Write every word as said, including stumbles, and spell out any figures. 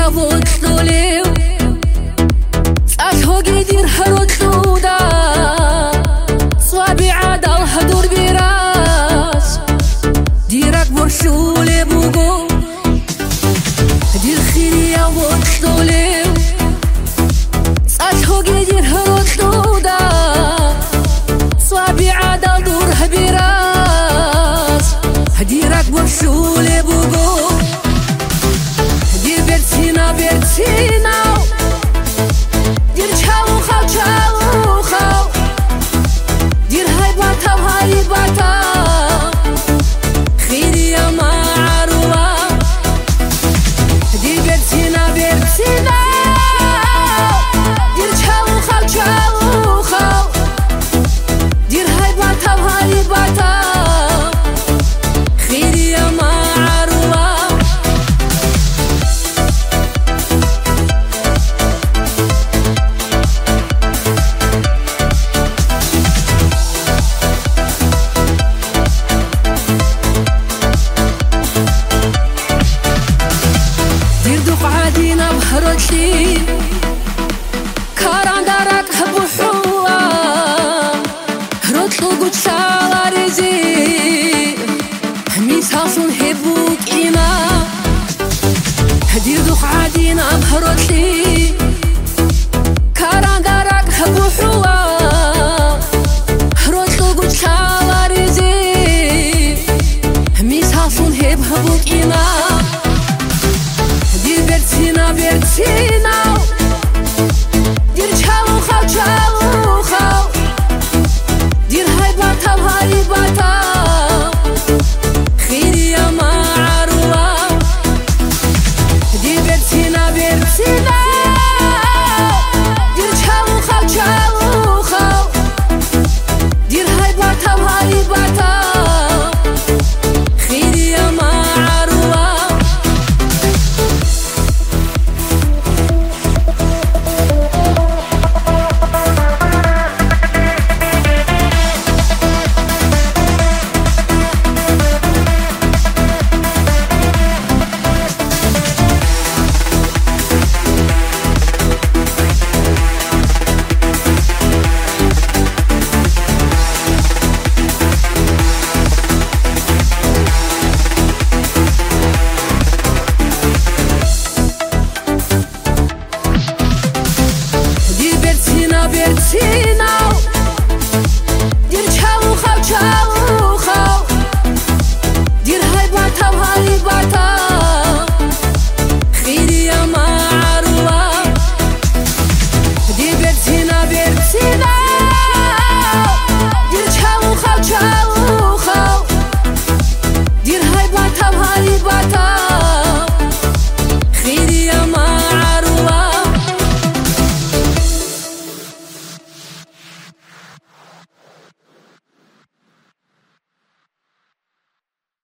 خيريا وطلوليو صالحوغي دير هروتلودا صوابي عادا وهدور براس ديرك برشولي بوغو دير خيريا وطلوليو صالحوغي دير هروتلودا صوابي عادا ودور براس ديرك برشولي بوغو Bertina, Bertina, dir chau khau chau khau, dir hay bata hay bata, khiriya ma'ruwa, dir Bertina, Bertina, dir chau khau chau khau, dir hay bata hay bata, khiriya ma'ruwa. عادينا بهرتلي كاران دارك هبوحوا هرتلو قد شغاريزي هميس هاسون هبوك إيما هدير دوخ عادينا بهرتلي كاران دارك هبوحوا هرتلو قد شغاريزي هميس هاسون هب هبوك إيما Bertina, Bertina, dir chau khau chau khau, dir hay bata hay bata, khiriya ma'ruwa, dir Bertina, Bertina, dir chau khau chau khau, dir hay bata hay bata, khiriya ma'ruwa. Bertina, dir chau khau chau khau, dir hay bata hay bata, khiriya ma'ruwa, dir Bertina, Bertina, dir chau khau chau khau, dir hay bata hay bata.